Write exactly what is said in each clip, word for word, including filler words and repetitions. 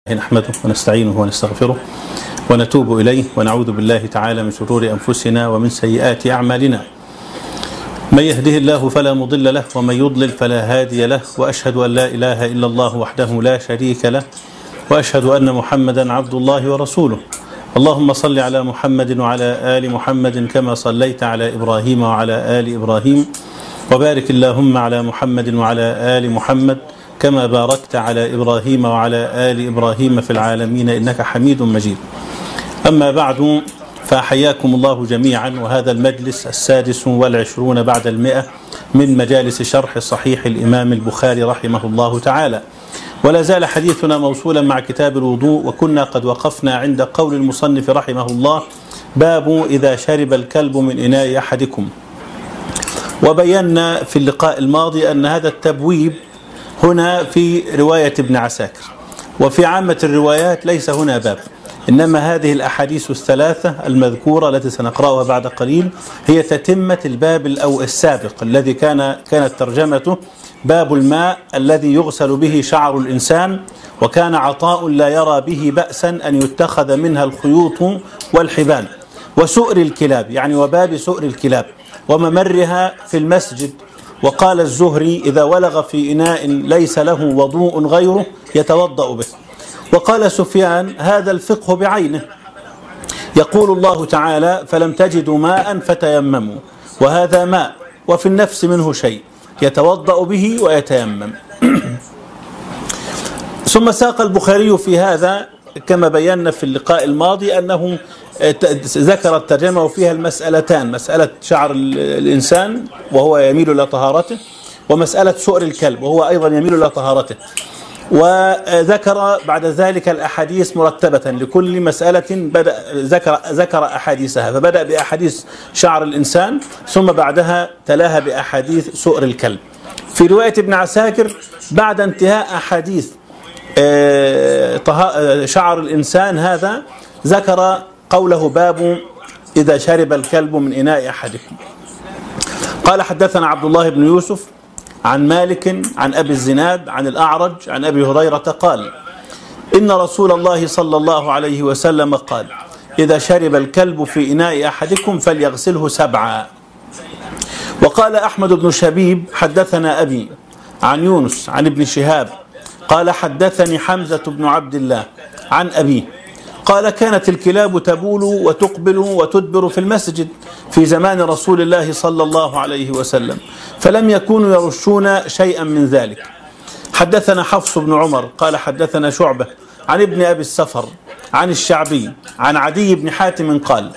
نحمده ونستعينه ونستغفره ونتوب إليه ونعوذ بالله تعالى من شرور أنفسنا ومن سيئات أعمالنا. من يهده الله فلا مضل له ومن يضلل فلا هادي له، وأشهد أن لا إله إلا الله وحده لا شريك له، وأشهد أن محمدا عبد الله ورسوله. اللهم صل على محمد وعلى آل محمد كما صليت على إبراهيم وعلى آل إبراهيم، وبارك اللهم على محمد وعلى آل محمد كما باركت على إبراهيم وعلى آل إبراهيم في العالمين إنك حميد مجيد. أما بعد، فحياكم الله جميعا، وهذا المجلس السادس والعشرون بعد المئة من مجالس شرح صحيح الإمام البخاري رحمه الله تعالى، ولا زال حديثنا موصولا مع كتاب الوضوء، وكنا قد وقفنا عند قول المصنف رحمه الله: باب إذا شرب الكلب من إناء أحدكم. وبينا في اللقاء الماضي أن هذا التبويب هنا في رواية ابن عساكر، وفي عامة الروايات ليس هنا باب، إنما هذه الأحاديث الثلاثة المذكورة التي سنقرأها بعد قليل هي تتمة الباب الأو السابق الذي كان كانت ترجمته باب الماء الذي يغسل به شعر الإنسان، وكان عطاء لا يرى به بأسا أن يتخذ منها الخيوط والحبال، وسؤر الكلاب، يعني وباب سؤر الكلاب وممرها في المسجد. وقال الزهري: إذا ولغ في إناء ليس له وضوء غيره يتوضأ به. وقال سفيان: هذا الفقه بعينه، يقول الله تعالى: فلم تجدوا ماء فتيمموا، وهذا ماء وفي النفس منه شيء يتوضأ به ويتيمم. ثم ساق البخاري في هذا كما بينا في اللقاء الماضي أنه ذكر الترجمة وفيها المسألتان: مسألة شعر الإنسان وهو يميل إلى طهارته، ومسألة سؤر الكلب وهو أيضا يميل إلى طهارته. وذكر بعد ذلك الأحاديث مرتبة لكل مسألة، بدأ ذكر ذكر أحاديثها، فبدأ بأحاديث شعر الإنسان ثم بعدها تلاها بأحاديث سؤر الكلب. في رواية ابن عساكر بعد انتهاء أحاديث شعر الإنسان هذا ذكر قوله: باب إذا شرب الكلب من إناء أحدكم. قال: حدثنا عبد الله بن يوسف عن مالك عن أبي الزناد عن الأعرج عن أبي هريرة قال: إن رسول الله صلى الله عليه وسلم قال: إذا شرب الكلب في إناء أحدكم فليغسله سبعا. وقال أحمد بن شبيب: حدثنا أبي عن يونس عن ابن شهاب قال: حدثني حمزة بن عبد الله عن أبيه قال: كانت الكلاب تبول وتقبل وتدبر في المسجد في زمان رسول الله صلى الله عليه وسلم، فلم يكونوا يرشون شيئا من ذلك. حدثنا حفص بن عمر قال: حدثنا شعبة عن ابن أبي السفر عن الشعبي عن عدي بن حاتم قال: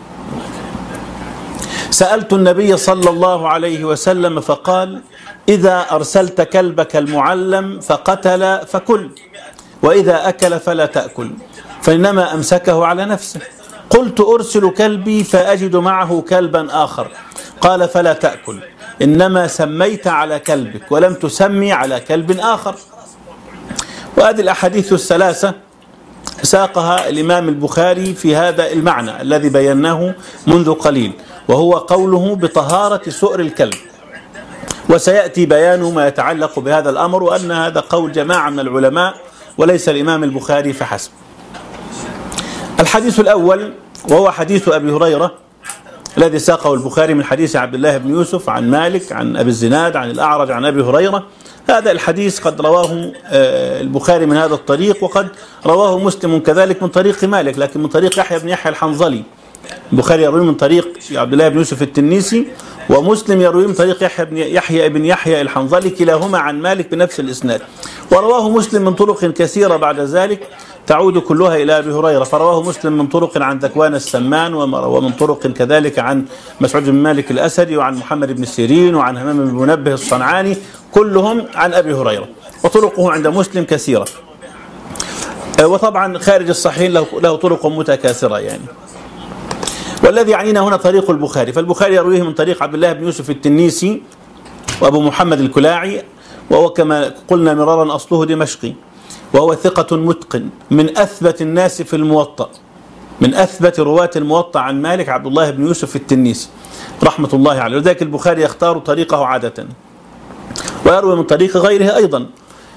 سألت النبي صلى الله عليه وسلم فقال: إذا أرسلت كلبك المعلم فقتل فكل، وإذا أكل فلا تأكل، فإنما أمسكه على نفسه. قلت: أرسل كلبي فأجد معه كلبا آخر. قال: فلا تأكل، إنما سميت على كلبك ولم تسمي على كلب آخر. وهذه الأحاديث الثلاثة ساقها الإمام البخاري في هذا المعنى الذي بيناه منذ قليل، وهو قوله بطهارة سؤر الكلب. وسيأتي بيان ما يتعلق بهذا الأمر، وأن هذا قول جماعة من العلماء وليس الإمام البخاري فحسب. الحديث الأول وهو حديث أبي هريرة الذي ساقه البخاري من حديث عبد الله بن يوسف عن مالك عن أبي الزناد عن الأعرج عن أبي هريرة. هذا الحديث قد رواه البخاري من هذا الطريق، وقد رواه مسلم كذلك من طريق مالك، لكن من طريق يحيى بن يحيى الحنظلي. البخاري يروي من طريق عبد الله بن يوسف التنيسي، ومسلم يروي من طريق يحيى بن يحيى بن يحيى الحنظلي، كلاهما عن مالك بنفس الإسناد. ورواه مسلم من طرق كثيرة بعد ذلك تعود كلها إلى أبي هريرة، فرواه مسلم من طرق عن ذكوان السمان، ومن طرق كذلك عن مسعود بن مالك الأسدي، وعن محمد بن سيرين، وعن همام بن منبه الصنعاني، كلهم عن أبي هريرة، وطرقه عند مسلم كثيرة. وطبعا خارج الصحيح له طرق متكاثرة يعني. والذي يعنينا هنا طريق البخاري، فالبخاري يرويه من طريق عبد الله بن يوسف التنيسي وأبو محمد الكلاعي، وهو كما قلنا مرارا أصله دمشقي، وهو ثقة متقن من أثبت الناس في الموطأ، من أثبت رواة الموطأ عن مالك عبد الله بن يوسف التنيسي رحمة الله عليه. لذلك البخاري يختار طريقه عادة، ويروي من طريق غيره أيضا.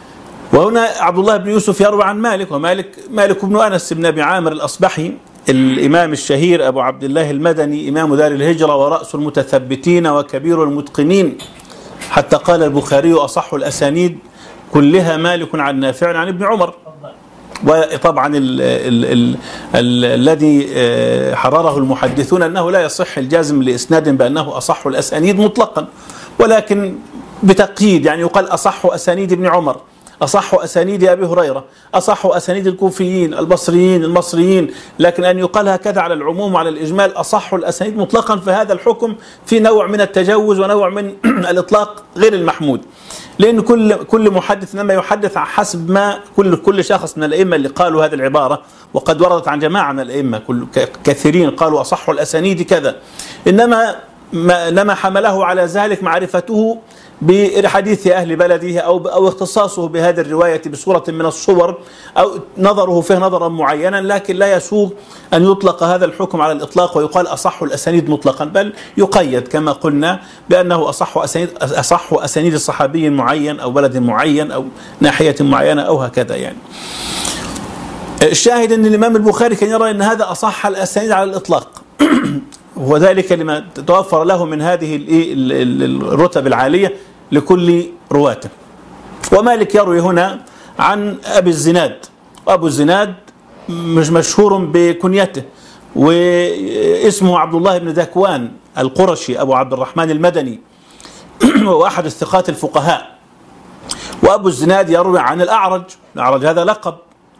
وهنا عبد الله بن يوسف يروي عن مالك، ومالك مالك بن أنس بن أبي عامر الأصبحي الإمام الشهير أبو عبد الله المدني، إمام دار الهجرة ورأس المتثبتين وكبير المتقنين، حتى قال البخاري أصح الأسانيد كلها مالك عن نافع عن ابن عمر. وطبعا الذي حرره المحدثون أنه لا يصح الجازم لإسناد بأنه أصح الأسانيد مطلقا، ولكن بتقييد، يعني يقال أصح أسانيد ابن عمر، أصح أسانيد أبي هريرة، أصح أسانيد الكوفيين البصريين المصريين، لكن أن يقال هكذا على العموم وعلى الإجمال أصح الأسانيد مطلقا، فهذا الحكم في نوع من التجوز ونوع من الإطلاق غير المحمود، لأن كل كل محدث لما يحدث حسب ما كل كل شخص من الأئمة اللي قالوا هذه العبارة، وقد وردت عن جماعة من الأئمة كل كثيرين قالوا أصح الأسانيد كذا، إنما ما لما حمله على ذلك معرفته بحديث أهل بلده أو أو اختصاصه بهذه الرواية بصورة من الصور، أو نظره فيه نظرا معينا، لكن لا يسوغ أن يطلق هذا الحكم على الإطلاق ويقال أصح الأسانيد مطلقا، بل يقيد كما قلنا بأنه أصح أسانيد أصح أسانيد الصحابي معين أو بلد معين أو ناحية معينة أو هكذا. يعني الشاهد أن الإمام البخاري كان يرى أن هذا أصح الأسانيد على الإطلاق، وذلك لما توفر له من هذه الرتب العالية لكل رواته. ومالك يروي هنا عن أبي الزناد، وأبو الزناد مش مشهور بكنيته، واسمه عبد الله بن ذكوان القرشي أبو عبد الرحمن المدني، وأحد الثقات الفقهاء. وأبو الزناد يروي عن الأعرج، الأعرج هذا لقب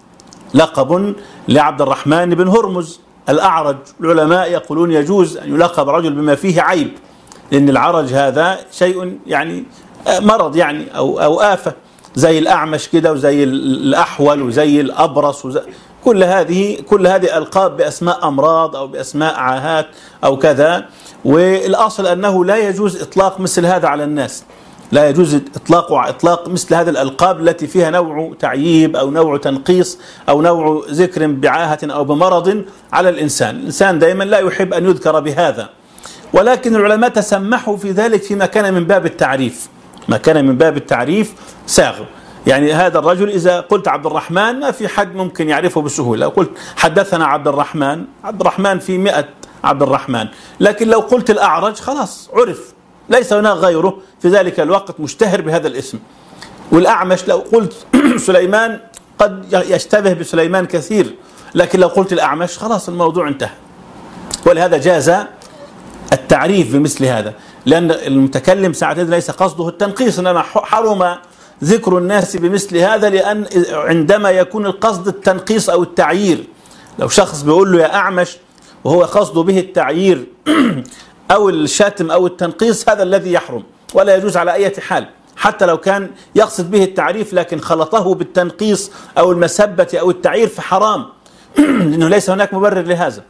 لقب لعبد الرحمن بن هرمز الأعرج. العلماء يقولون يجوز أن يلقب رجل بما فيه عيب، لأن العرج هذا شيء يعني مرض يعني أو أو آفة، زي الأعمش كده وزي الأحول وزي الأبرص وزي كل هذه كل هذه ألقاب بأسماء أمراض أو بأسماء عاهات أو كذا. والأصل أنه لا يجوز إطلاق مثل هذا على الناس، لا يجوز إطلاق إطلاق مثل هذه الألقاب التي فيها نوع تعييب أو نوع تنقيص أو نوع ذكر بعاهة أو بمرض على الإنسان. الإنسان دائما لا يحب أن يذكر بهذا، ولكن العلماء تسمحوا في ذلك فيما كان من باب التعريف، ما كان من باب التعريف ساغ. يعني هذا الرجل إذا قلت عبد الرحمن ما في حد ممكن يعرفه بسهولة، لو قلت حدثنا عبد الرحمن، عبد الرحمن في مئة عبد الرحمن، لكن لو قلت الأعرج خلاص عرف، ليس هناك غيره في ذلك الوقت مشتهر بهذا الاسم. والأعمش لو قلت سليمان قد يشتبه بسليمان كثير، لكن لو قلت الأعمش خلاص الموضوع انتهى. ولهذا جاز التعريف بمثل هذا، لأن المتكلم ساعتها ليس قصده التنقيص، إنما حرم ذكر الناس بمثل هذا، لأن عندما يكون القصد التنقيص أو التعيير، لو شخص بيقول له يا أعمش وهو قصده به التعيير أو الشتم أو التنقيص، هذا الذي يحرم ولا يجوز على أي حال، حتى لو كان يقصد به التعريف لكن خلطه بالتنقيص أو المسبة أو التعيير فحرام، لأنه ليس هناك مبرر لهذا.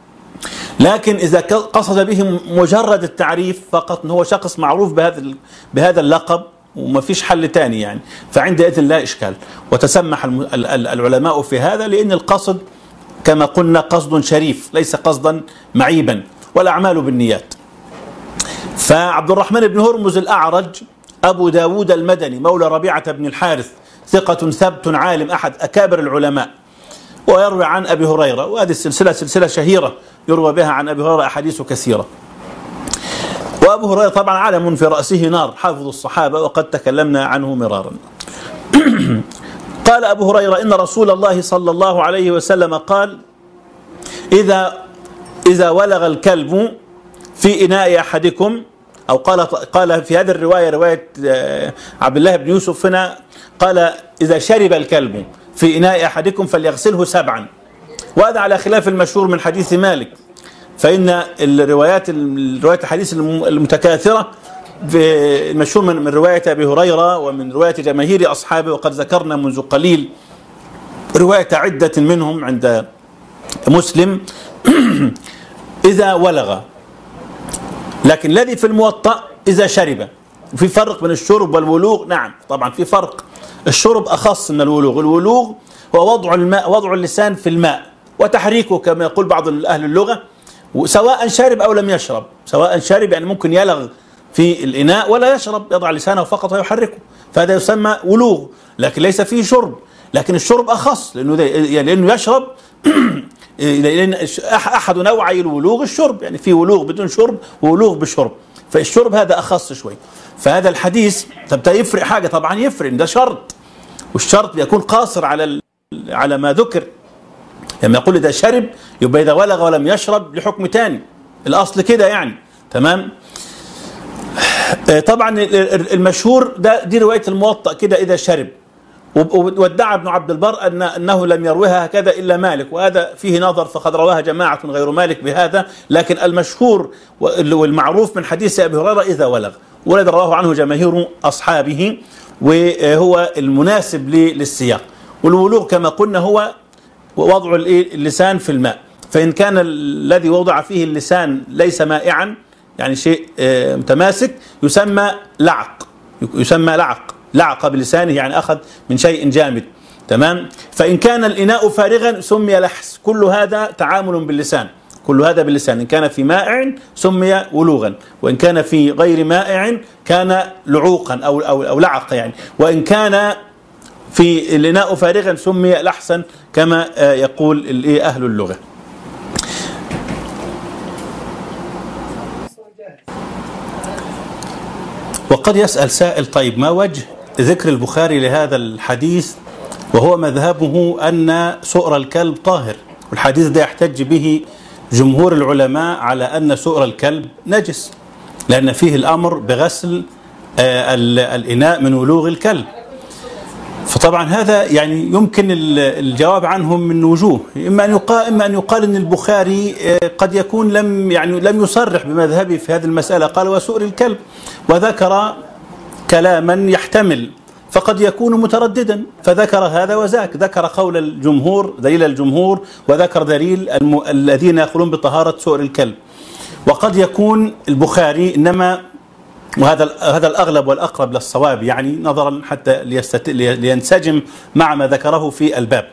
لكن إذا قصد به مجرد التعريف فقط، هو شخص معروف بهذا بهذا اللقب وما فيش حل تاني يعني، فعندئذ لا إشكال. وتسمح العلماء في هذا، لأن القصد كما قلنا قصد شريف ليس قصدا معيبا، والأعمال بالنيات. فعبد الرحمن بن هرمز الأعرج أبو داود المدني مولى ربيعة بن الحارث، ثقة ثبت عالم، أحد أكابر العلماء، ويروي عن أبي هريرة، وهذه السلسلة سلسلة شهيرة يروى بها عن أبي هريرة أحاديث كثيرة. وأبو هريرة طبعا علم في رأسه نار، حافظ الصحابة، وقد تكلمنا عنه مرارا. قال أبو هريرة إن رسول الله صلى الله عليه وسلم قال إذا إذا ولغ الكلب في إناء أحدكم، أو قال قال في هذه الرواية رواية عبد الله بن يوسف هنا قال إذا شرب الكلب في إناء أحدكم فليغسله سبعا، وهذا على خلاف المشهور من حديث مالك، فإن الروايات الروايات الحديث المتكاثرة المشهور من من رواية أبي هريرة ومن رواية جماهير أصحابه، وقد ذكرنا منذ قليل رواية عدة منهم عند مسلم إذا ولغ، لكن الذي في الموطأ إذا شرب. وفي فرق بين الشرب والولوغ، نعم طبعا في فرق، الشرب أخص من الولوغ. الولوغ هو وضع الماء، وضع اللسان في الماء وتحريكه كما يقول بعض أهل اللغة، سواء شرب أو لم يشرب. سواء شرب يعني ممكن يلغ في الإناء ولا يشرب، يضع لسانه فقط ويحركه، فهذا يسمى ولوغ، لكن ليس فيه شرب، لكن الشرب أخص لأنه, يعني لأنه يشرب لأن أحد نوعي الولوغ الشرب، يعني في ولوغ بدون شرب وولوغ بشرب، فالشرب هذا أخص شوي. فهذا الحديث طب يفرق حاجة؟ طبعا يفرق، ده شرط، والشرط يكون قاصر على على ما ذكر. لما يقول إذا شرب يبقى إذا ولغ ولم يشرب لحكم تاني، الأصل كده يعني. تمام. طبعا المشهور ده دي رواية الموطأ كده إذا شرب، وادعى ابن عبد البر أن أنه لم يروها هكذا إلا مالك، وهذا فيه نظر، فقد رواها جماعة غير مالك بهذا، لكن المشهور والمعروف من حديث أبي هريرة إذا ولغ، والذي رواه عنه جماهير أصحابه، وهو المناسب للسياق. والولوغ كما قلنا هو وضع اللسان في الماء، فإن كان الذي وضع فيه اللسان ليس مائعا، يعني شيء متماسك، يسمى لعق، يسمى لعق، لعق بلسانه، يعني أخذ من شيء جامد. تمام. فإن كان الإناء فارغا سمي لحس، كل هذا تعامل باللسان، كل هذا باللسان. إن كان في مائع سمي ولوغا، وإن كان في غير مائع كان لعوقا أو أو أو لعق يعني، وإن كان في الإناء فارغا سمي لحسا كما يقول أهل اللغة. وقد يسأل سائل طيب ما وجه ذكر البخاري لهذا الحديث وهو مذهبه أن سؤر الكلب طاهر، والحديث ده يحتج به جمهور العلماء على أن سؤر الكلب نجس، لأن فيه الأمر بغسل الإناء من ولوغ الكلب. فطبعا هذا يعني يمكن الجواب عنه من وجوه، إما أن يقال إما أن يقال أن البخاري قد يكون لم يعني لم يصرح بمذهبه في هذه المسألة، قال وسؤر الكلب، وذكر كلاما يحتمل، فقد يكون مترددا فذكر هذا وذاك، ذكر قول الجمهور دليل الجمهور، وذكر دليل الم... الذين يقولون بطهارة سؤر الكلب. وقد يكون البخاري إنما، وهذا هذا الأغلب والأقرب للصواب يعني، نظرا حتى ليست... لينسجم مع ما ذكره في الباب،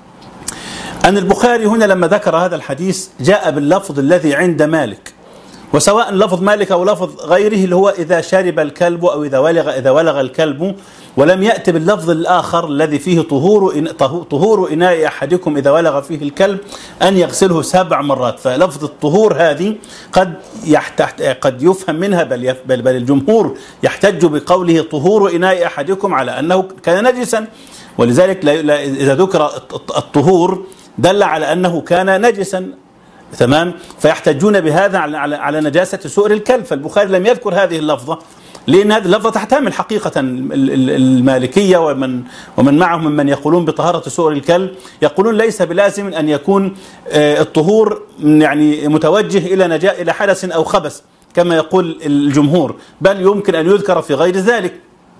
أن البخاري هنا لما ذكر هذا الحديث جاء باللفظ الذي عند مالك، وسواء لفظ مالك أو لفظ غيره اللي هو إذا شرب الكلب أو إذا ولغ إذا ولغ الكلب، ولم يأتي باللفظ الآخر الذي فيه طهور إن طهور إناء أحدكم إذا ولغ فيه الكلب أن يغسله سبع مرات. فلفظ الطهور هذه قد يحتحت قد يفهم منها بل, يف بل, بل الجمهور يحتج بقوله طهور إناء أحدكم على أنه كان نجسا، ولذلك لا لا إذا ذكر الطهور دل على أنه كان نجسا. تمام. فيحتجون بهذا على على نجاسة سؤر الكلب، فالبخاري لم يذكر هذه اللفظة لأن هذه اللفظة تحتمل حقيقة المالكية ومن ومن معهم ممن يقولون بطهارة سؤر الكلب، يقولون ليس بلازم أن يكون الطهور يعني متوجه إلى نجاة إلى حدث أو خبث كما يقول الجمهور، بل يمكن أن يذكر في غير ذلك.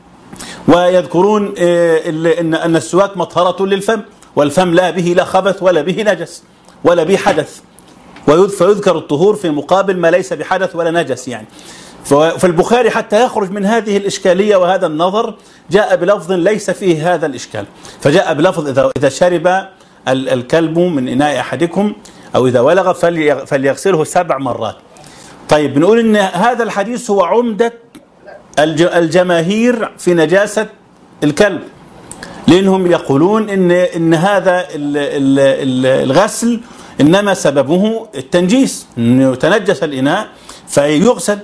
ويذكرون أن أن السواك مطهرة للفم، والفم لا به لا خبث ولا به نجس ولا به حدث، فيذكر الطهور في مقابل ما ليس بحدث ولا نجس يعني. فالبخاري حتى يخرج من هذه الإشكالية وهذا النظر جاء بلفظ ليس فيه هذا الإشكال، فجاء بلفظ إذا إذا شرب الكلب من إناء أحدكم أو إذا ولغ فليغسله سبع مرات. طيب بنقول إن هذا الحديث هو عمدة الجماهير في نجاسة الكلب، لأنهم يقولون إن إن هذا الغسل إنما سببه التنجيس، إنه تنجس الإناء فيغسل،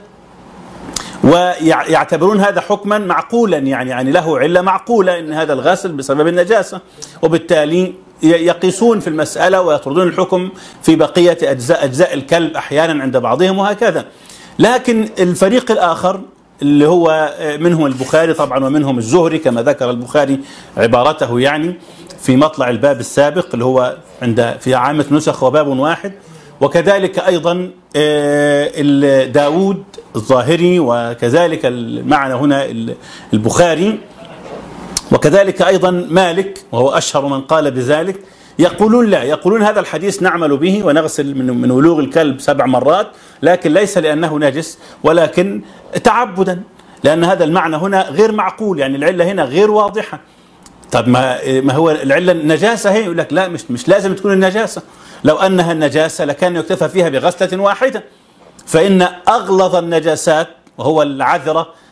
ويعتبرون هذا حكما معقولا يعني يعني له علة معقولة إن هذا الغسل بسبب النجاسة، وبالتالي يقيسون في المسألة ويطردون الحكم في بقية أجزاء أجزاء الكلب أحيانا عند بعضهم وهكذا. لكن الفريق الآخر اللي هو منهم البخاري طبعا ومنهم الزهري كما ذكر البخاري عبارته يعني في مطلع الباب السابق اللي هو عند في عامة نسخ وباب واحد، وكذلك أيضا داود الظاهري، وكذلك المعنى هنا البخاري، وكذلك أيضا مالك وهو أشهر من قال بذلك، يقولون لا، يقولون هذا الحديث نعمل به ونغسل من ولوغ الكلب سبع مرات، لكن ليس لأنه نجس ولكن تعبدا، لأن هذا المعنى هنا غير معقول، يعني العلة هنا غير واضحة. طب ما ما هو العلة النجاسة هي؟ يقول لك لا، مش مش لازم تكون النجاسة، لو أنها النجاسة لكان يكتفى فيها بغسلة واحدة، فإن أغلظ النجاسات وهو العذرة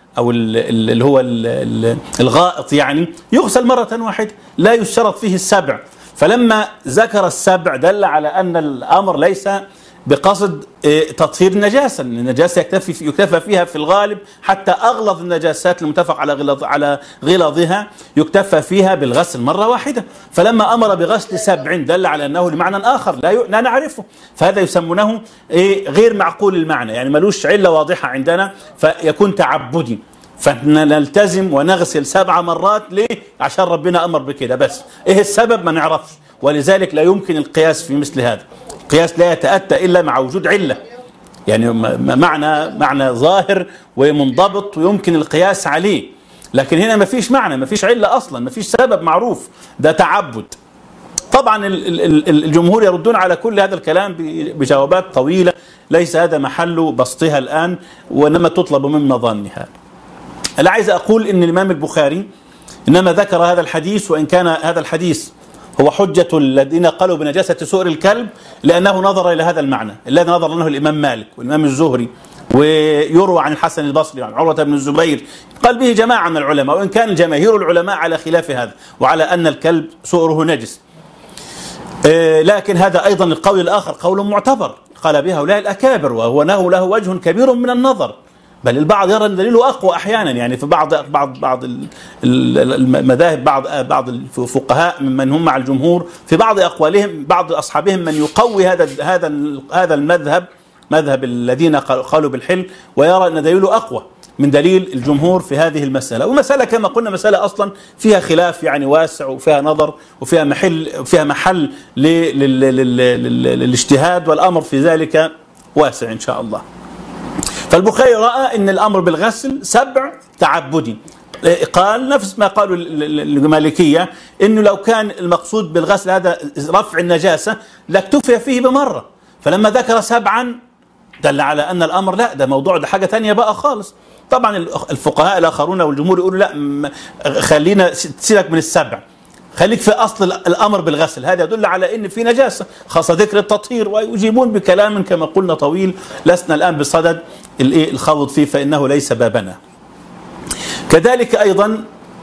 أو اللي هو الغائط يعني يغسل مرة واحدة، لا يشترط فيه السبع. فلما ذكر السبع دل على أن الأمر ليس بقصد تطهير النجاسة، النجاسة يكتفي يكتفى فيها في الغالب، حتى أغلظ النجاسات المتفق على غلظ على غلظها يكتفى فيها بالغسل مرة واحدة. فلما أمر بغسل سبع دل على أنه لمعنى آخر لا لا نعرفه، فهذا يسمونه غير معقول المعنى، يعني ملوش علة واضحة عندنا، فيكون تعبدي، فنلتزم ونغسل سبع مرات. ليه؟ عشان ربنا أمر بكده بس. إيه السبب؟ ما نعرفش، ولذلك لا يمكن القياس في مثل هذا. القياس لا يتأتى إلا مع وجود علة، يعني معنى معنى ظاهر ومنضبط ويمكن القياس عليه، لكن هنا ما فيش معنى، ما فيش علة أصلا، ما فيش سبب معروف، ده تعبد. طبعا الجمهور يردون على كل هذا الكلام بجوابات طويلة، ليس هذا محل بسطها الآن، وإنما تطلب من مظانها. أنا عايز أقول إن الإمام البخاري إنما ذكر هذا الحديث، وإن كان هذا الحديث هو حجة الذين قالوا بنجاسة سؤر الكلب، لأنه نظر إلى هذا المعنى الذي نظر له الإمام مالك والإمام الزهري، ويروى عن الحسن البصري وعن عروة بن الزبير، قال به جماعة من العلماء، وإن كان جماهير العلماء على خلاف هذا وعلى أن الكلب سؤره نجس. لكن هذا أيضا القول الآخر قول معتبر قال به هؤلاء الأكابر، وهو له له وجه كبير من النظر، بل البعض يرى ان دليله اقوى احيانا، يعني في بعض بعض بعض المذاهب، بعض بعض الفقهاء ممن هم مع الجمهور في بعض اقوالهم، بعض اصحابهم من يقوي هذا هذا هذا المذهب، مذهب الذين قالوا بالحل، ويرى ان دليله اقوى من دليل الجمهور في هذه المساله. والمساله كما قلنا مساله اصلا فيها خلاف يعني واسع، وفيها نظر، وفيها محل وفيها محل للاجتهاد، والامر في ذلك واسع ان شاء الله. فالبخاري رأى أن الأمر بالغسل سبع تعبدي، قال نفس ما قالوا المالكية، أنه لو كان المقصود بالغسل هذا رفع النجاسة لاكتفي فيه بمرة، فلما ذكر سبعا دل على أن الأمر لا، ده موضوع، ده حاجة تانية بقى خالص. طبعا الفقهاء الآخرون والجمهور يقولوا لا، خلينا سيبك من السبع، خليك في أصل الأمر بالغسل، هذا يدل على أن في نجاسة، خاصة ذكر التطهير، ويجيبون بكلام كما قلنا طويل لسنا الآن بصدد الخوض فيه، فإنه ليس بابنا. كذلك أيضا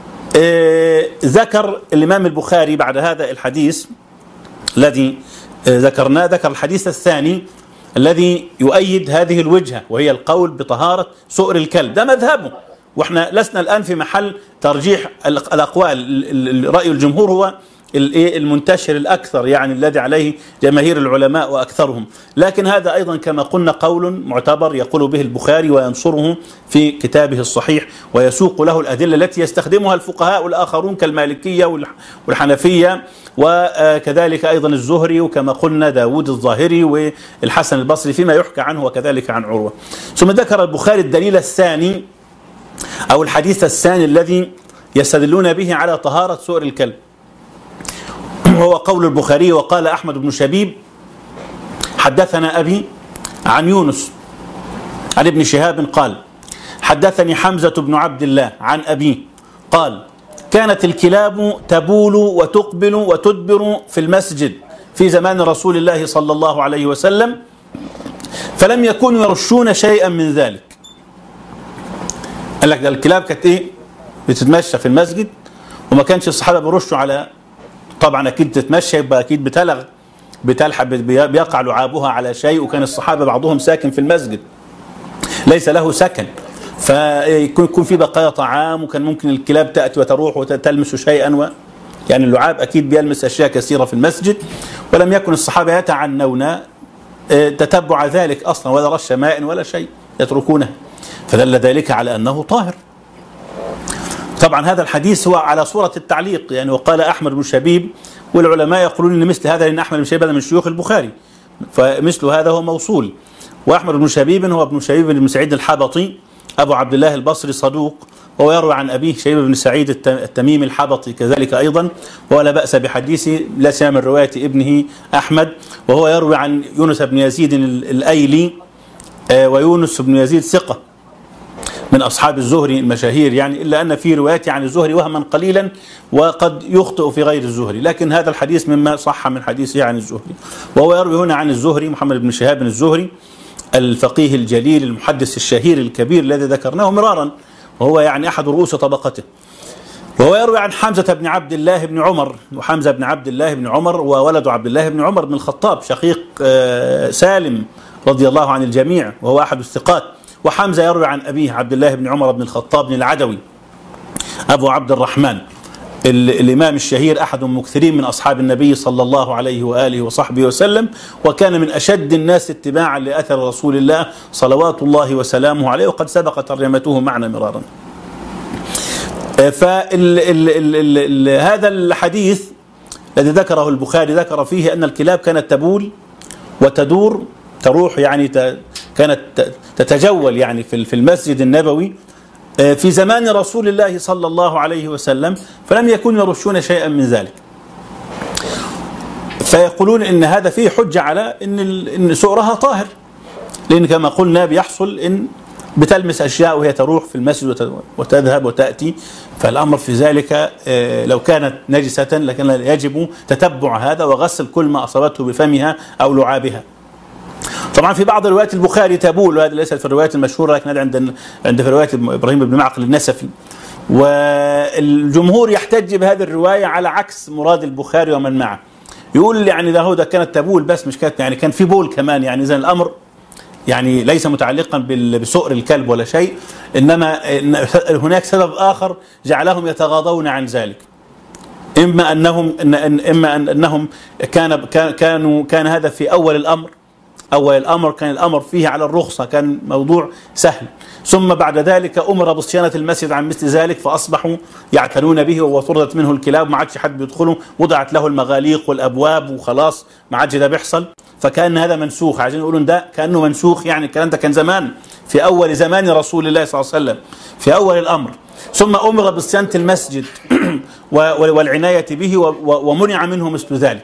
ذكر الإمام البخاري بعد هذا الحديث الذي ذكرناه، ذكر الحديث الثاني الذي يؤيد هذه الوجهة، وهي القول بطهارة سؤر الكلب، ده مذهبه، واحنا لسنا الآن في محل ترجيح الأقوال. رأي الجمهور هو المنتشر الأكثر، يعني الذي عليه جماهير العلماء وأكثرهم، لكن هذا أيضا كما قلنا قول معتبر يقول به البخاري وينصره في كتابه الصحيح، ويسوق له الأدلة التي يستخدمها الفقهاء الآخرون كالمالكية والحنفية، وكذلك أيضا الزهري، وكما قلنا داود الظاهري والحسن البصري فيما يحكى عنه، وكذلك عن عروة. ثم ذكر البخاري الدليل الثاني أو الحديث الثاني الذي يستدلون به على طهارة سؤر الكلب، هو قول البخاري: وقال أحمد بن شبيب حدثنا أبي عن يونس عن ابن شهاب قال حدثني حمزة بن عبد الله عن أبيه قال: كانت الكلاب تبول وتقبل وتدبر في المسجد في زمان رسول الله صلى الله عليه وسلم، فلم يكونوا يرشون شيئا من ذلك. قال لك الكلاب كانت ايه؟ بتتمشى في المسجد، وما كانش الصحابه بيرشوا على، طبعا اكيد تتمشى يبقى اكيد بتلغ بتلحق بيقع لعابها على شيء، وكان الصحابه بعضهم ساكن في المسجد ليس له سكن، فيكون في بقايا طعام، وكان ممكن الكلاب تاتي وتروح وتلمس شيئا، و يعني اللعاب اكيد بيلمس اشياء كثيره في المسجد، ولم يكن الصحابه يتعنون تتبع ذلك اصلا، ولا رش ماء ولا شيء، يتركونه، فدل ذلك على انه طاهر. طبعا هذا الحديث هو على صورة التعليق، يعني وقال أحمد بن شبيب، والعلماء يقولون أن مثل هذا، لأن أحمد بن شبيب هذا من شيوخ البخاري، فمثل هذا هو موصول. وأحمد بن شبيب هو ابن شبيب بن سعيد الحبطي أبو عبد الله البصري صدوق، وهو يروي عن أبيه شبيب بن سعيد التميمي الحبطي كذلك أيضا، ولا بأس بحديثه لا سيما من رواية ابنه أحمد، وهو يروي عن يونس بن يزيد الأيلي، ويونس بن يزيد ثقة من أصحاب الزهري المشاهير، يعني إلا أن في روايات عن الزهري وهما قليلا، وقد يخطئ في غير الزهري، لكن هذا الحديث مما صح من حديثه عن الزهري. وهو يروي هنا عن الزهري محمد بن شهاب الزهري الفقيه الجليل المحدث الشهير الكبير الذي ذكرناه مرارا، وهو يعني أحد رؤوس طبقته. وهو يروي عن حمزة بن عبد الله بن عمر، وحمزة بن عبد الله بن عمر وولد عبد الله بن عمر بن الخطاب شقيق سالم رضي الله عن الجميع، وهو أحد الثقات. وحمزة يروي عن أبيه عبد الله بن عمر بن الخطاب بن العدوي أبو عبد الرحمن الإمام الشهير، أحد مكثرين من أصحاب النبي صلى الله عليه وآله وصحبه وسلم، وكان من أشد الناس اتباعا لأثر رسول الله صلوات الله وسلامه عليه، وقد سبق ترجمته معنا مرارا. فهذا الحديث الذي ذكره البخاري ذكر فيه أن الكلاب كانت تبول وتدور تروح، يعني كانت تتجول يعني في المسجد النبوي في زمان رسول الله صلى الله عليه وسلم، فلم يكونوا يرشون شيئا من ذلك. فيقولون إن هذا فيه حجة على إن إن سؤرها طاهر، لأن كما قلنا بيحصل إن بتلمس أشياء وهي تروح في المسجد وتذهب وتأتي، فالأمر في ذلك لو كانت نجسة لكن يجب تتبع هذا وغسل كل ما أصابته بفمها أو لعابها. طبعا في بعض روايات البخاري تبول، وهذا ليست في الروايات المشهورة، لكن هذا عند عند في رواية إبراهيم بن معقل النسفي. والجمهور يحتج بهذه الرواية على عكس مراد البخاري ومن معه، يقول يعني ده هو ده كانت تبول بس، مش كانت يعني كان في بول كمان، يعني إذا الأمر يعني ليس متعلقا بسؤر الكلب ولا شيء، إنما هناك سبب آخر جعلهم يتغاضون عن ذلك. إما أنهم إما أنهم كان كانوا كان هذا في أول الأمر أول الأمر كان الأمر فيه على الرخصة، كان موضوع سهل، ثم بعد ذلك أمر بصيانة المسجد عن مثل ذلك، فأصبحوا يعتنون به وطردت منه الكلاب، ما عادش حد بيدخله، وضعت له المغاليق والأبواب وخلاص ما عادش ده بيحصل. فكان هذا منسوخ، عايزين يقولون ده كأنه منسوخ، يعني الكلام ده كان زمان في أول زمان رسول الله صلى الله عليه وسلم في أول الأمر، ثم أمر بصيانة المسجد والعناية به ومنع منه مثل ذلك،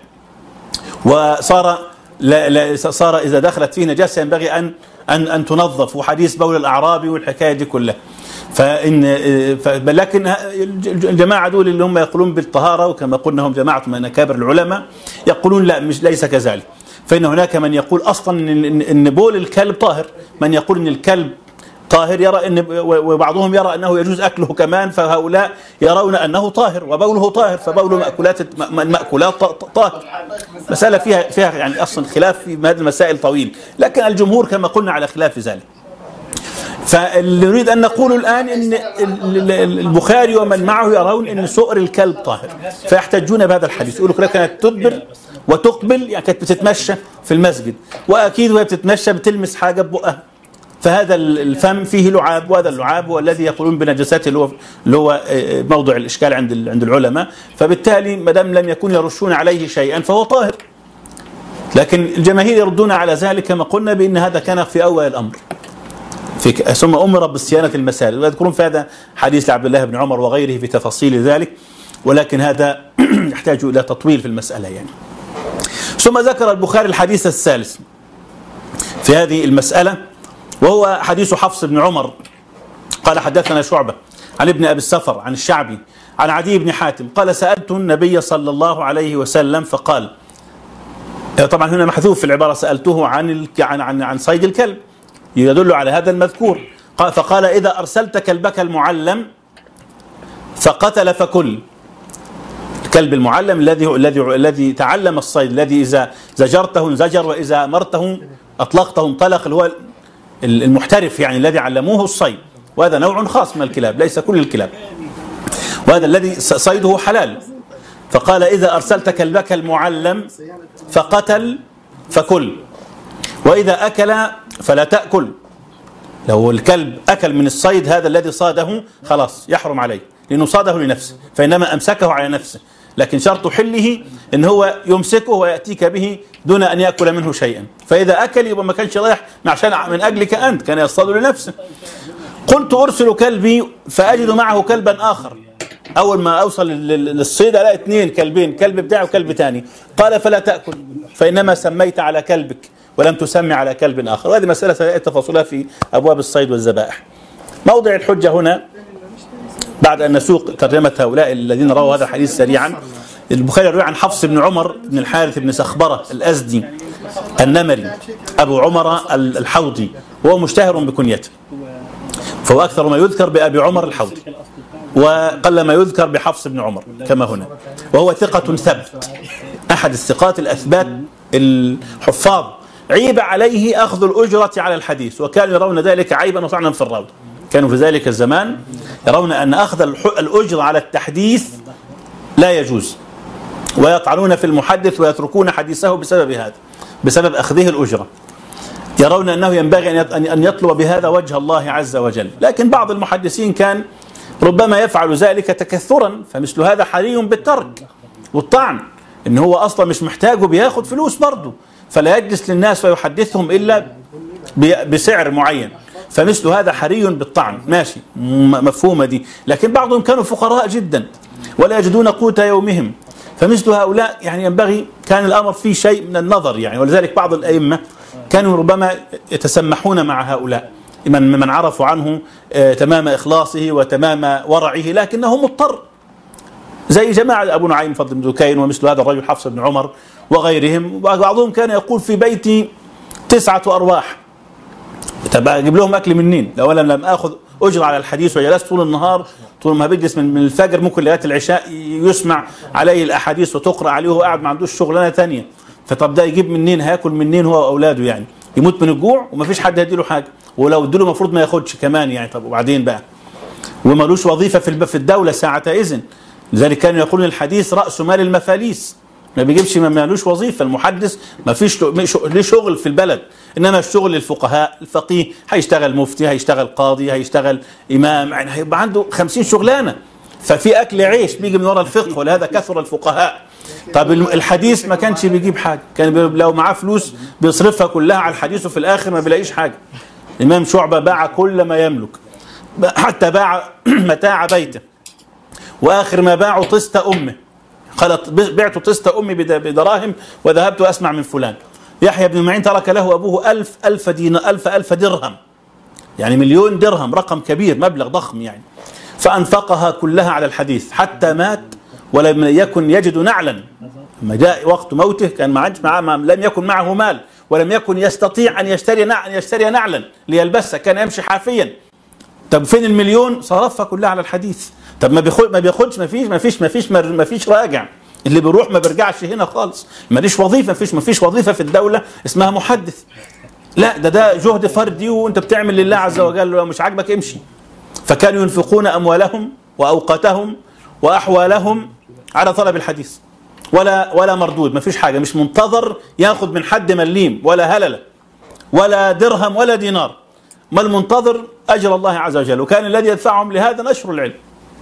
وصار لا لا صار إذا دخلت فيه نجاسة ينبغي أن أن أن تنظف، وحديث بول الأعرابي والحكاية دي كلها. فإن لكن الجماعة دول اللي هم يقولون بالطهارة، وكما قلنا هم جماعة من أكابر العلماء، يقولون لا مش ليس كذلك، فإن هناك من يقول أصلا إن إن بول الكلب طاهر، من يقول إن الكلب طاهر يرى إن، وبعضهم يرى أنه يجوز أكله كمان، فهؤلاء يرون أنه طاهر وبوله طاهر، فبول مأكولات المأكولات طاهر. مسألة فيها فيها يعني أصلا خلاف في هذه المسائل طويل، لكن الجمهور كما قلنا على خلاف ذلك. فاللي نريد أن نقول الآن إن البخاري ومن معه يرون إن سؤر الكلب طاهر، فيحتجون بهذا الحديث، يقولوا لك كانت تدبر وتقبل، يعني كانت بتتمشى في المسجد، وأكيد وهي بتتمشى بتلمس حاجة ببقها، فهذا الفم فيه لعاب، وهذا اللعاب هو الذي يقولون بنجاسته اللي هو اللي هو موضع الإشكال عند عند العلماء، فبالتالي ما دام لم يكن يرشون عليه شيئا فهو طاهر. لكن الجماهير يردون على ذلك كما قلنا بأن هذا كان في أول الأمر، في ثم أمر بصيانة المساجد، ويذكرون في هذا حديث لعبد الله بن عمر وغيره في تفاصيل ذلك، ولكن هذا يحتاج إلى تطويل في المسألة يعني. ثم ذكر البخاري الحديث الثالث في هذه المسألة، وهو حديث حفص بن عمر قال حدثنا شعبة عن ابن أبي السفر عن الشعبي عن عدي بن حاتم قال سألت النبي صلى الله عليه وسلم فقال، طبعا هنا محذوف في العبارة، سألته عن عن عن, عن صيد الكلب، يدل على هذا المذكور. فقال إذا أرسلت كلبك المعلم فقتل فكل. الكلب المعلم الذي الذي الذي تعلم الصيد، الذي إذا زجرته انزجر وإذا أمرته أطلقته انطلق، اللي هو المحترف يعني الذي علموه الصيد، وهذا نوع خاص من الكلاب ليس كل الكلاب، وهذا الذي صيده حلال. فقال إذا أرسلت كلبك المعلم فقتل فكل، وإذا أكل فلا تأكل. لو الكلب أكل من الصيد هذا الذي صاده خلاص يحرم عليه، لأنه صاده لنفسه، فإنما أمسكه على نفسه، لكن شرط حله إن هو يمسكه ويأتيك به دون أن يأكل منه شيئا. فإذا أكل يبقى ما كانش رايح عشان من أجلك أنت، كان يصطاد لنفسه. قلت أرسل كلبي فأجد معه كلبا آخر، أول ما أوصل للصيد ألاقي اثنين كلبين، كلب بتاعي وكلب تاني. قال فلا تأكل فإنما سميت على كلبك ولم تسمي على كلب آخر. وهذه مسألة سيأتي تفاصيلها في أبواب الصيد والذبائح. موضع الحجة هنا بعد أن نسوق ترجمة هؤلاء الذين رووا هذا الحديث سريعا، البخاري يروي عن حفص بن عمر بن الحارث بن سخبرة الأزدي النمري أبو عمر الحوضي، وهو مشتهر بكنيته، فهو أكثر ما يذكر بأبي عمر الحوضي، وقل ما يذكر بحفص بن عمر كما هنا، وهو ثقة ثبت، أحد الثقات الأثبات الحفاظ، عيب عليه أخذ الأجرة على الحديث، وكانوا يرون ذلك عيبا وطعنا في الروض. كانوا في ذلك الزمان يرون أن أخذ الأجرة على التحديث لا يجوز، ويطعنون في المحدث ويتركون حديثه بسبب هذا، بسبب أخذه الأجرة. يرون أنه ينبغي أن يطلب بهذا وجه الله عز وجل. لكن بعض المحدثين كان ربما يفعل ذلك تكثرا، فمثل هذا حري بالترك والطعن، إن هو أصلا مش محتاجه، بياخد فلوس برضه، فلا يجلس للناس ويحدثهم إلا بسعر معين، فمثل هذا حري بالطعن. ماشي، مفهومة دي. لكن بعضهم كانوا فقراء جدا ولا يجدون قوت يومهم، فمثل هؤلاء يعني ينبغي، كان الأمر فيه شيء من النظر يعني. ولذلك بعض الأئمة كانوا ربما يتسمحون مع هؤلاء من من عرفوا عنه تمام إخلاصه وتمام ورعه، لكنه مضطر، زي جماعة أبو نعيم فضل بن دكين ومثل هذا الرجل حفص بن عمر وغيرهم. بعضهم كان يقول في بيتي تسعة أرواح، طب أجيب لهم أكل منين لو أنا لم أخذ أجر على الحديث وجلست طول النهار، طول ما بيجلس من الفجر ممكن لغاية العشاء يسمع عليه الأحاديث وتقرأ عليه وهو قاعد ما عندوش شغلانة ثانية. فطب ده يجيب منين؟ هياكل منين هو وأولاده؟ يعني يموت من الجوع وما فيش حد هيديله حاجة، ولو اديله المفروض ما ياخدش كمان يعني. طب وبعدين بقى، ومالوش وظيفة في في الدولة ساعة إذن. لذلك كانوا يقولون الحديث رأس مال المفاليس، ما بيجيبش، ما مالوش وظيفة. المحدث ما فيش ليه شغل في البلد، إنما الشغل للفقهاء. الفقيه هيشتغل مفتي، هيشتغل قاضي، هيشتغل إمام، يعني هيبقى عنده خمسين شغلانة، ففي أكل عيش بيجي من وراء الفقه، ولهذا كثر الفقهاء. طب الحديث ما كانش بيجيب حاجة، كان لو معاه فلوس بيصرفها كلها على الحديث وفي الآخر ما بيلاقيش حاجة. الإمام شعبة باع كل ما يملك، حتى باع متاع بيته، وآخر ما باعوا طست أمه، قالت بعت طست أمي بدراهم وذهبت أسمع من فلان. يحيى بن معين ترك له أبوه ألف ألف دين ألف ألف درهم، يعني مليون درهم، رقم كبير، مبلغ ضخم يعني. فأنفقها كلها على الحديث حتى مات ولم يكن يجد نعلا. لما جاء وقت موته كان معه لم يكن معه مال، ولم يكن يستطيع أن يشتري نعلا يشتري نعلا ليلبسها، كان يمشي حافيا. طب فين المليون؟ صرفها كلها على الحديث. طب ما بياخد ما بياخدش، ما فيش ما فيش ما فيش ما فيش راجع، اللي بيروح ما بيرجعش هنا خالص، ماليش وظيفه، ما فيش ما فيش وظيفه في الدوله اسمها محدث. لا، ده ده جهد فردي وانت بتعمل لله عز وجل، لو مش عاجبك امشي. فكانوا ينفقون اموالهم واوقاتهم واحوالهم على طلب الحديث، ولا ولا مردود، ما فيش حاجه، مش منتظر ياخذ من حد مليم ولا هلله ولا درهم ولا دينار، ما المنتظر اجر الله عز وجل. وكان الذي يدفعهم لهذا نشر العلم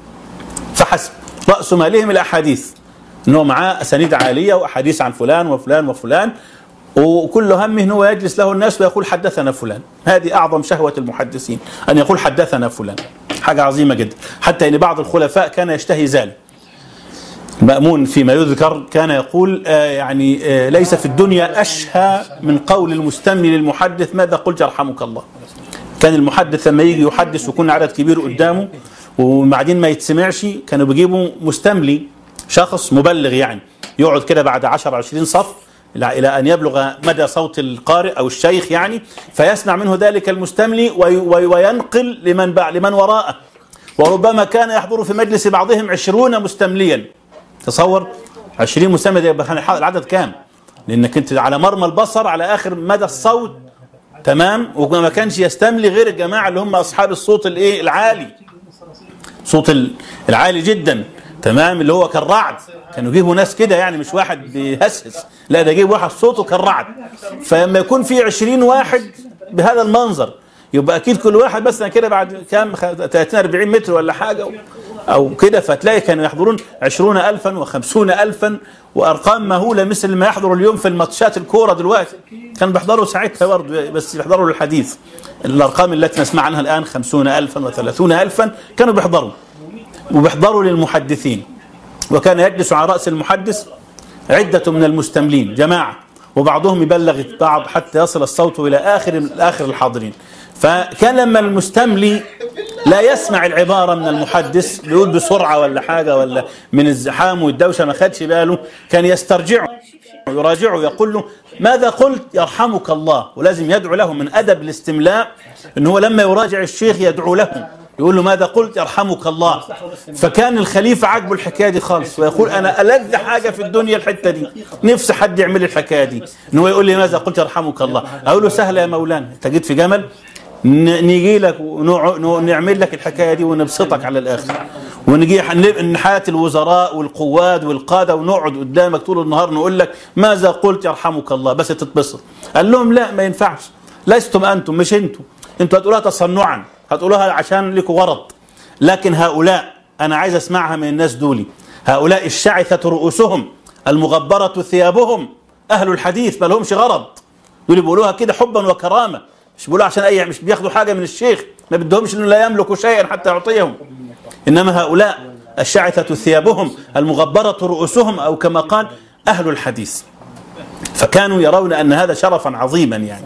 فحسب، رأس مالهم الأحاديث، أنه معاه أسانيد عالية وأحاديث عن فلان وفلان وفلان، وكل همه أنه يجلس له الناس ويقول حدثنا فلان. هذه أعظم شهوة المحدثين، أن يقول حدثنا فلان، حاجة عظيمة جدا. حتى أن بعض الخلفاء كان يشتهي ذلك. المأمون فيما يذكر كان يقول آه يعني آه ليس في الدنيا أشهى من قول المستملي للمحدث ماذا قلت يرحمك الله. كان المحدث لما يجي يحدث ويكون عدد كبير قدامه وبعدين ما يتسمعش، كانوا بيجيبوا مستملي، شخص مبلغ يعني، يقعد كده بعد عشر عشرين صف إلى أن يبلغ مدى صوت القارئ أو الشيخ يعني، فيسمع منه ذلك المستملي وينقل لمن لمن وراءه. وربما كان يحضر في مجلس بعضهم عشرون مستمليا. تصور عشرين مستملي، يبقى العدد كام؟ لأنك أنت على مرمى البصر على آخر مدى الصوت، تمام. وما كانش يستملي غير الجماعة اللي هم أصحاب الصوت الإيه العالي، صوت العالي جدا، تمام، اللي هو كالرعد. كانوا يجيبوا ناس كده يعني، مش واحد بيهسس، لا ده يجيب واحد صوته كالرعد. فلما يكون في عشرين واحد بهذا المنظر، يبقى اكيد كل واحد بس كده بعد كام ثلاثين أربعين متر ولا حاجه او كده، فتلاقي كانوا يحضرون عشرون ألفا وخمسون ألفا وارقام مهوله، مثل ما يحضروا اليوم في الماتشات الكوره دلوقتي. كانوا بيحضروا ساعتها برضه، بس بيحضروا للحديث. الارقام التي نسمع عنها الان خمسون ألفا وثلاثون ألفا كانوا بيحضروا، وبيحضروا للمحدثين. وكان يجلس على رأس المحدث عدة من المستملين جماعة، وبعضهم يبلغ بعض حتى يصل الصوت إلى آخر آخر الحاضرين. فكان لما المستملي لا يسمع العبارة من المحدث، بيقول بسرعة ولا حاجة ولا من الزحام والدوشة ما خدش باله، كان يسترجعه يراجعه يقول له ماذا قلت يرحمك الله، ولازم يدعو له من أدب الاستملاء إن هو لما يراجع الشيخ يدعو له يقول له ماذا قلت يرحمك الله. فكان الخليفة عجبه الحكاية دي خالص، ويقول أنا ألذ حاجة في الدنيا الحتة دي، نفسي حد يعمل الحكاية دي، إن هو يقول لي ماذا قلت يرحمك الله. أقول له سهلة يا مولانا، أنت جيت في جمل نيجي لك ونعمل لك الحكاية دي ونبسطك على الآخر، ونجي نحات الوزراء والقواد والقادة ونقعد قدامك طول النهار نقول لك ماذا قلت يرحمك الله بس تتبسط. قال لهم لا ما ينفعش، لستم أنتم مش أنتم، أنتم هتقولوها تصنعا، هتقولوها عشان لكم غرض، لكن هؤلاء أنا عايز أسمعها من الناس دولي، هؤلاء الشعثة رؤوسهم المغبرة ثيابهم أهل الحديث ما لهمش غرض، دول بيقولوها كده حبا وكرامة، مش بيقولوها عشان أي مش بياخدوا حاجة من الشيخ، ما بدهمش إنه لا يملكوا شيئا حتى يعطيهم، إنما هؤلاء الشعثة ثيابهم المغبرة رؤوسهم أو كما قال أهل الحديث. فكانوا يرون أن هذا شرفا عظيما يعني.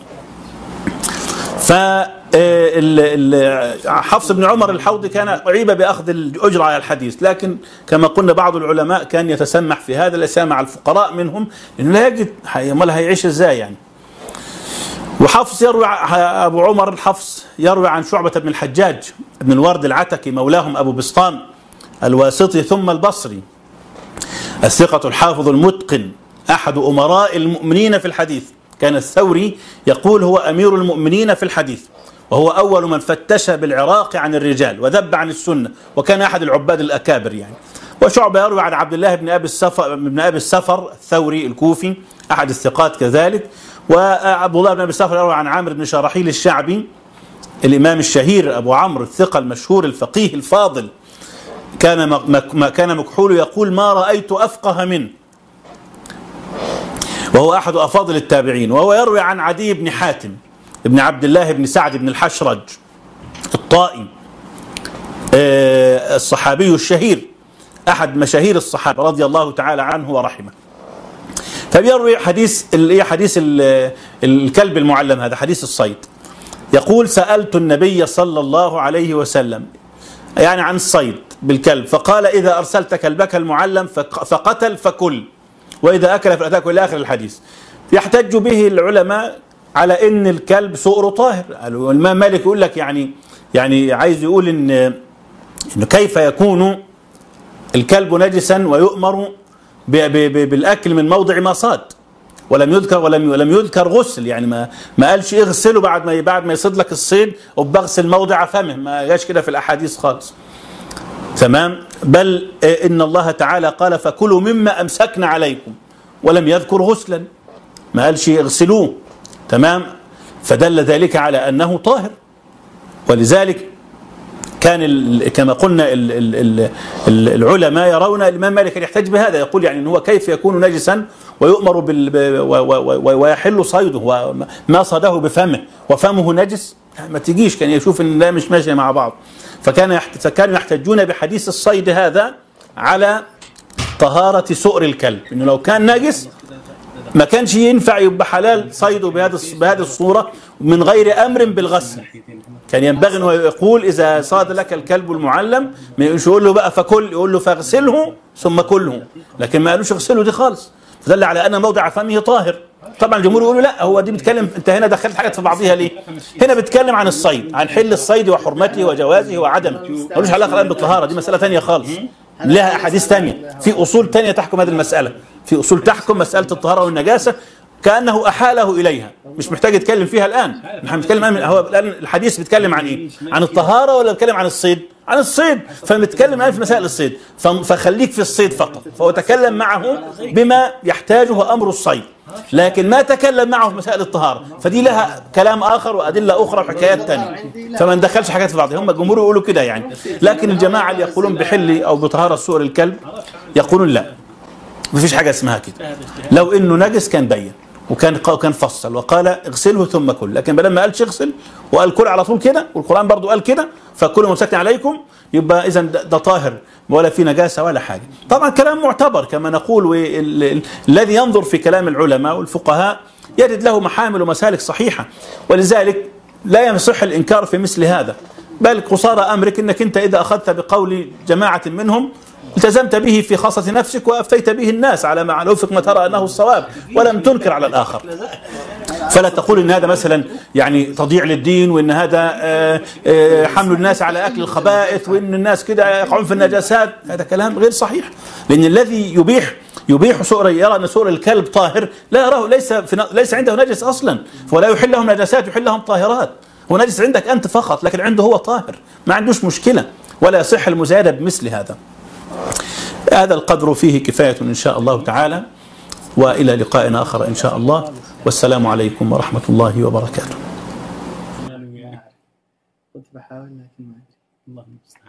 فحفص بن عمر الحوضي كان أعيب بأخذ الأجرة على الحديث، لكن كما قلنا بعض العلماء كان يتسمح في هذا الأسامة على الفقراء منهم، لأنه لا يجد ما هيعيش إزاي يعني. وحفص يروي أبو عمر الحفص يروي عن شعبة بن الحجاج بن الورد العتكي مولاهم أبو بسطام الواسطي ثم البصري، الثقة الحافظ المتقن أحد أمراء المؤمنين في الحديث. كان الثوري يقول هو أمير المؤمنين في الحديث، وهو أول من فتش بالعراق عن الرجال وذب عن السنة، وكان أحد العباد الأكابر يعني. وشعبة يروي عن عبد الله بن أبي السفر بن أبي السفر الثوري الكوفي أحد الثقات كذلك. وأبو الله بن أبي السفر يروي عن عامر بن شراحيل الشعبي الإمام الشهير أبو عمرو الثقة المشهور الفقيه الفاضل، كان ما كان مكحول يقول ما رأيت أفقه منه، وهو أحد أفاضل التابعين. وهو يروي عن عدي بن حاتم ابن عبد الله بن سعد بن الحشرج الطائي الصحابي الشهير أحد مشاهير الصحابة رضي الله تعالى عنه ورحمه. فبيروي حديث حديث الكلب المعلم، هذا حديث الصيد. يقول سألت النبي صلى الله عليه وسلم يعني عن الصيد بالكلب، فقال إذا أرسلت كلبك المعلم فقتل فكل، وإذا أكل فلا تأكل، إلى آخر الحديث. يحتج به العلماء على إن الكلب سؤر طاهر. الإمام مالك يقول لك يعني يعني عايز يقول إن إنه كيف يكون الكلب نجسا ويؤمر بالأكل من موضع ما صاد، ولم يذكر ولم ولم يذكر غسل، يعني ما ما قالش اغسله بعد ما بعد ما يصيد لك الصيد وبغسل موضع فمه، ما جاش كده في الأحاديث خالص. تمام. بل إن الله تعالى قال فكلوا مما أمسكنا عليكم، ولم يذكر غسلا، ما قالش اغسلوه. تمام. فدل ذلك على أنه طاهر. ولذلك كان كما قلنا العلماء يرون الإمام مالك يحتج بهذا، يقول يعني إن هو كيف يكون نجسا ويؤمر بال ويحل صيده وما صاده بفمه وفمه نجس، ما تجيش. كان يشوف ان ده مش ماشي مع بعض. فكان فكانوا يحتجون بحديث الصيد هذا على طهارة سؤر الكلب، انه لو كان نجس ما كانش ينفع يبقى حلال صيده بهذه بهذه الصورة من غير أمر بالغسل. كان ينبغي انه يقول إذا صاد لك الكلب المعلم ما يقول له بقى فكل، يقول له فاغسله ثم كله، لكن ما قالوش اغسله دي خالص. فدل على أن موضع فمه طاهر. طبعا الجمهور يقولوا لا، هو دي بيتكلم، انت هنا دخلت حاجات في بعضها ليه؟ هنا بيتكلم عن الصيد، عن حل الصيد وحرمته وجوازه وعدمه، ملوش علاقه الان بالطهاره، دي مساله ثانيه خالص، لها احاديث ثانيه، في اصول ثانيه تحكم هذه المساله، في اصول تحكم مساله الطهاره والنجاسه كانه احاله اليها، مش محتاج يتكلم فيها الان. نحن بنتكلم عن هو الان الحديث بيتكلم عن ايه؟ عن الطهاره ولا بيتكلم عن الصيد؟ عن الصيد. فبنتكلم الان في مسائل الصيد، فخليك في الصيد فقط. فهو تكلم معه بما يحتاجه امر الصيد، لكن ما تكلم معه في مسائل الطهاره، فدي لها كلام اخر وادله اخرى وحكايات ثانيه، فما ندخلش حاجات في بعضها. هم الجمهور يقولوا كده يعني، لكن الجماعه اللي يقولون بحل او بطهاره سؤر الكلب يقولون لا، ما فيش حاجه اسمها كده. لو انه نجس كان بين وكان كان فصل وقال اغسله ثم كل، لكن بدل ما قالش اغسل وقال كل على طول كده، والقران برضو قال كده فكلوا ممسكنا عليكم، يبقى اذا ده طاهر ولا في نجاسه ولا حاجه. طبعا كلام معتبر كما نقول، الذي ينظر في كلام العلماء والفقهاء يجد له محامل ومسالك صحيحه، ولذلك لا يصح الانكار في مثل هذا. بل قصارى امرك انك انت اذا اخذت بقول جماعه منهم التزمت به في خاصة نفسك وأفتيت به الناس على ما على وفق ما ترى أنه الصواب، ولم تنكر على الآخر. فلا تقول إن هذا مثلا يعني تضييع للدين، وإن هذا حمل الناس على أكل الخبائث، وإن الناس كده يقعون في النجاسات. هذا كلام غير صحيح، لأن الذي يبيح يبيح سؤر يرى أن سؤر الكلب طاهر لا يراه ليس في ليس عنده نجس أصلا، ولا يحل لهم نجاسات يحل لهم طاهرات. هو نجس عندك أنت فقط، لكن عنده هو طاهر، ما عندوش مشكلة، ولا يصح المزايدة بمثل هذا. هذا القدر فيه كفاية إن شاء الله تعالى، وإلى لقاء آخر إن شاء الله، والسلام عليكم ورحمة الله وبركاته. كنت بحاول لكن ما الله المستعان.